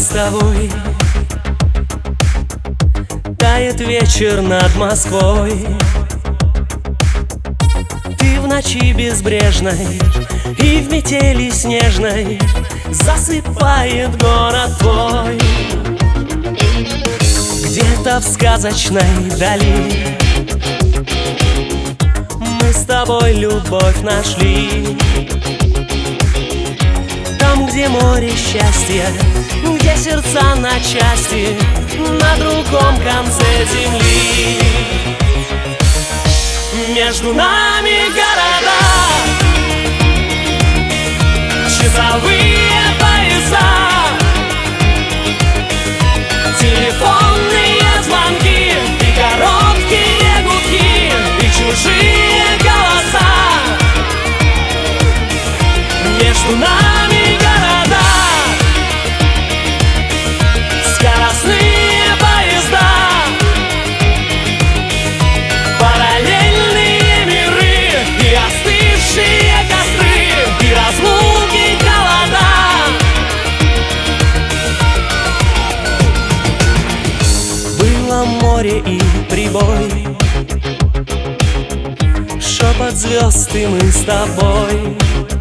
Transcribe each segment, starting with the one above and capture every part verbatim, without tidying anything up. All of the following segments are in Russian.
мостовой тает вечер над Москвой. Ты в ночи безбрежной и в метели снежной засыпает город твой. Где-то в сказочной дали мы с тобой любовь нашли. Там, где море счастья, где сердца на части, на другом конце земли. Между нами города, часовые пояса, телефонные звонки и короткие гудки, и чужие голоса. Между нами города, скоростные поезда, параллельные миры и остывшие костры, и разлуки, голода. Было море и прибой, шепот звезд и мы с тобой.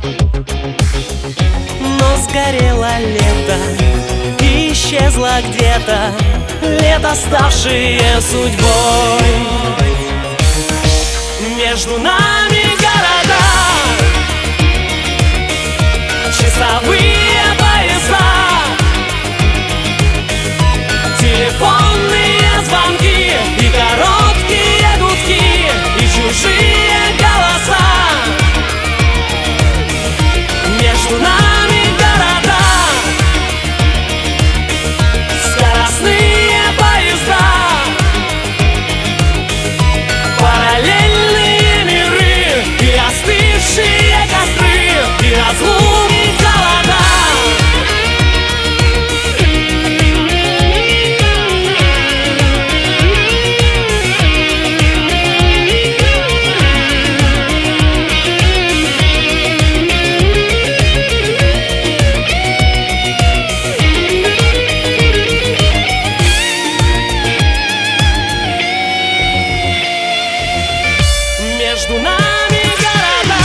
Но сгорело лето и исчезло где-то лето, ставшее судьбой. Между нами города, часовые пояса, телефонные звонки и короткие гудки, и чужие голоса. Между нами города, скоростные поезда, параллельные миры и остывшие костры, и разлуки, голода. Между нами города,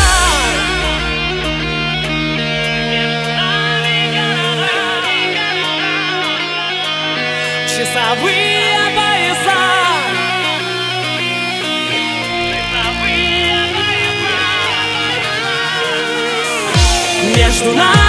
между нами города, часовые пояса, часовые пояса. Между нами